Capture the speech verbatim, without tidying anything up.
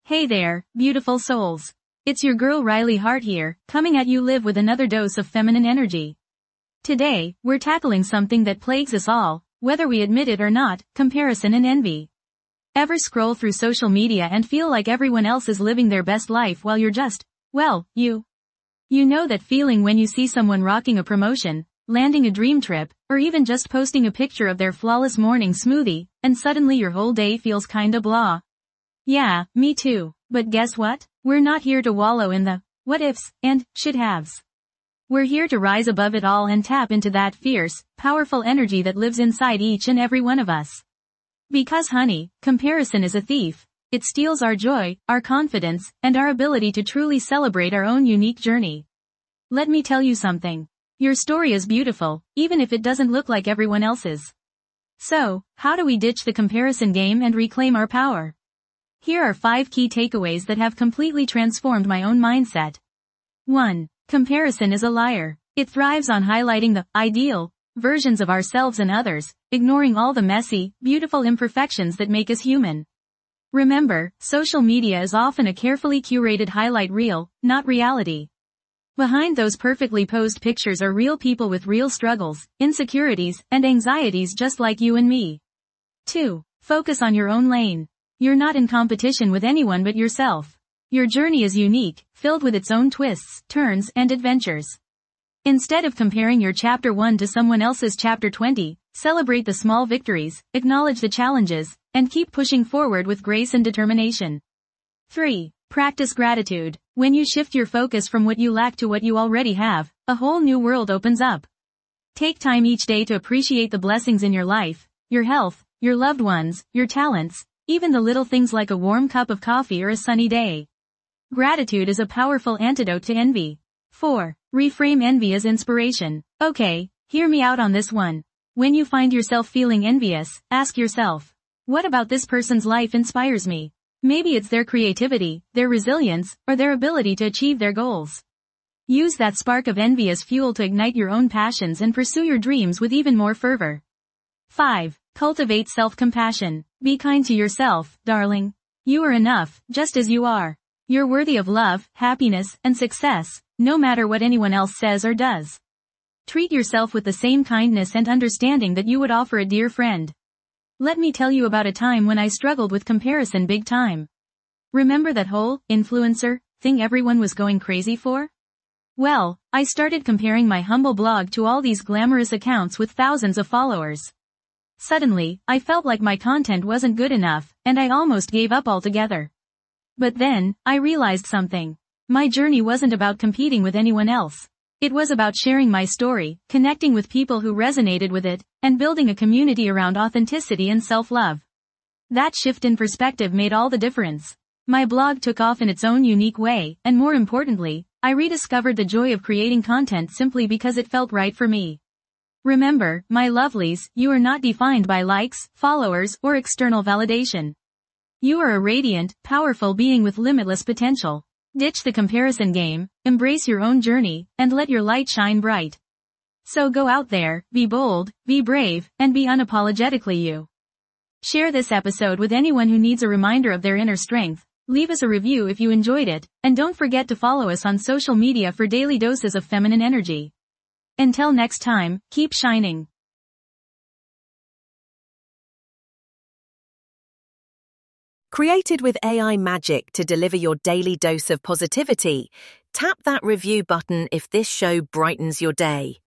Hey there, beautiful souls. It's your girl Riley Hart here, coming at you live with another dose of feminine energy. Today, we're tackling something that plagues us all, whether we admit it or not: comparison and envy. Ever scroll through social media and feel like everyone else is living their best life while you're just, well, you? You know that feeling when you see someone rocking a promotion, landing a dream trip, or even just posting a picture of their flawless morning smoothie, and suddenly your whole day feels kinda blah. Yeah, me too. But guess what? We're not here to wallow in the what ifs and should haves. We're here to rise above it all and tap into that fierce, powerful energy that lives inside each and every one of us. Because honey, comparison is a thief. It steals our joy, our confidence, and our ability to truly celebrate our own unique journey. Let me tell you something. Your story is beautiful, even if it doesn't look like everyone else's. So, how do we ditch the comparison game and reclaim our power? Here are five key takeaways that have completely transformed my own mindset. one. Comparison is a liar. It thrives on highlighting the ideal versions of ourselves and others, ignoring all the messy, beautiful imperfections that make us human. Remember, social media is often a carefully curated highlight reel, not reality. Behind those perfectly posed pictures are real people with real struggles, insecurities, and anxieties just like you and me. two. Focus on your own lane. You're not in competition with anyone but yourself. Your journey is unique, filled with its own twists, turns, and adventures. Instead of comparing your chapter one to someone else's chapter twenty, celebrate the small victories, acknowledge the challenges, and keep pushing forward with grace and determination. three. Practice gratitude. When you shift your focus from what you lack to what you already have, a whole new world opens up. Take time each day to appreciate the blessings in your life, your health, your loved ones, your talents, even the little things like a warm cup of coffee or a sunny day. Gratitude is a powerful antidote to envy. four. Reframe envy as inspiration. Okay, hear me out on this one. When you find yourself feeling envious, ask yourself, what about this person's life inspires me? Maybe it's their creativity, their resilience, or their ability to achieve their goals. Use that spark of envy as fuel to ignite your own passions and pursue your dreams with even more fervor. five. Cultivate self-compassion. Be kind to yourself, darling. You are enough, just as you are. You're worthy of love, happiness, and success, no matter what anyone else says or does. Treat yourself with the same kindness and understanding that you would offer a dear friend. Let me tell you about a time when I struggled with comparison big time. Remember that whole influencer thing everyone was going crazy for? Well, I started comparing my humble blog to all these glamorous accounts with thousands of followers. Suddenly, I felt like my content wasn't good enough, and I almost gave up altogether. But then, I realized something. My journey wasn't about competing with anyone else. It was about sharing my story, connecting with people who resonated with it, and building a community around authenticity and self-love. That shift in perspective made all the difference. My blog took off in its own unique way, and more importantly, I rediscovered the joy of creating content simply because it felt right for me. Remember, my lovelies, you are not defined by likes, followers, or external validation. You are a radiant, powerful being with limitless potential. Ditch the comparison game, embrace your own journey, and let your light shine bright. So go out there, be bold, be brave, and be unapologetically you. Share this episode with anyone who needs a reminder of their inner strength. Leave us a review if you enjoyed it, and don't forget to follow us on social media for daily doses of feminine energy. Until next time, keep shining. Created with A I magic to deliver your daily dose of positivity, tap that review button if this show brightens your day.